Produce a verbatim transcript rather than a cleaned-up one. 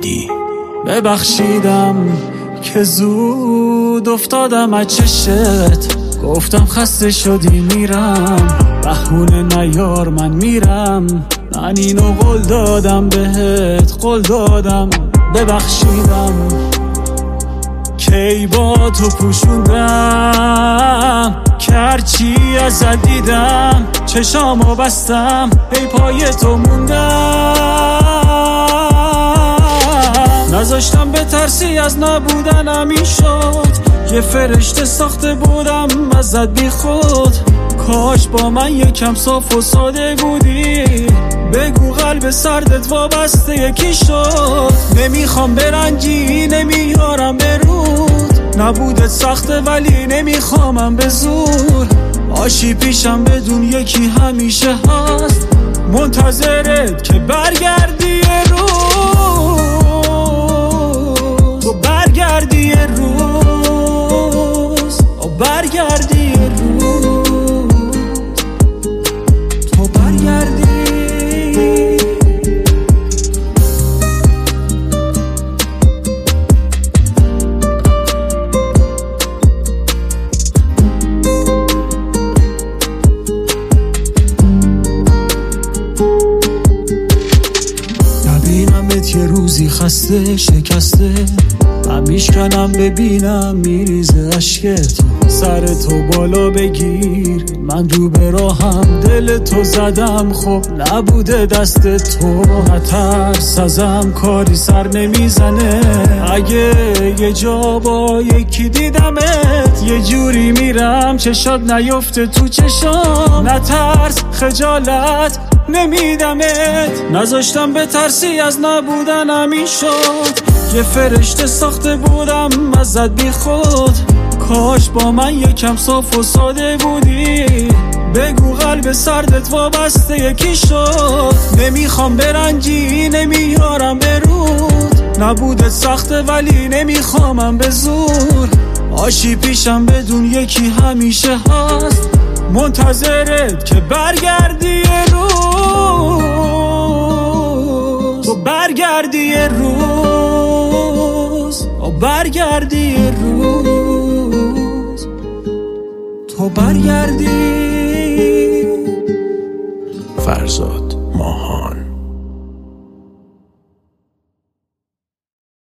بودی. ببخشیدم که زود افتادم از چشت، گفتم خسته شدی میرم، بهونه نیار من میرم، من اینو قول دادم بهت، قول دادم. ببخشیدم کی با تو پوشوندم، که هرچی ازت دیدم چشامو بستم، ای پای تو موندم. نذاشتم به ترسی از نبودنم این شد، یه فرشته ساخته بودم ازت بی خود. کاش با من یکم صاف و ساده بودی، بگو قلب سردت وابسته یکی شد. نمیخوام برنجی نمیارم برود، نبودت سخته ولی نمیخوامم به زور. آشی پیشم بدون یکی همیشه هست، منتظرت که برگردی یه روز، تو برگردی یه روز، تو برگردی یه روز، تو برگردی. نبینمت یه روزی خسته شکسته، من میشکنم ببینم میریزه عشقت، سر تو بالا بگیر من رو به راهم، دل تو زدم خب نبوده دست تو، نترس ازم کاری سر نمیزنه، اگه یه جا با یکی دیدمت یه جوری میرم چشات نیفته تو چشام، نترس خجالت نمیدمت. نذاشتم به ترسی از نبودنم این شد، یه فرشته ساخته بودم ازت بی خود. کاش با من یکم صاف و ساده بودی، بگو قلب سردت وابسته یکی شد. نمیخوام برنجی نمیارم برود، نبودت سخته ولی نمیخوامم به زور. آشی پیشم بدون یکی همیشه هست، منتظرت که برگردی یه روز، تو برگردی یه روز، تو برگردی یه روز، تو برگردی.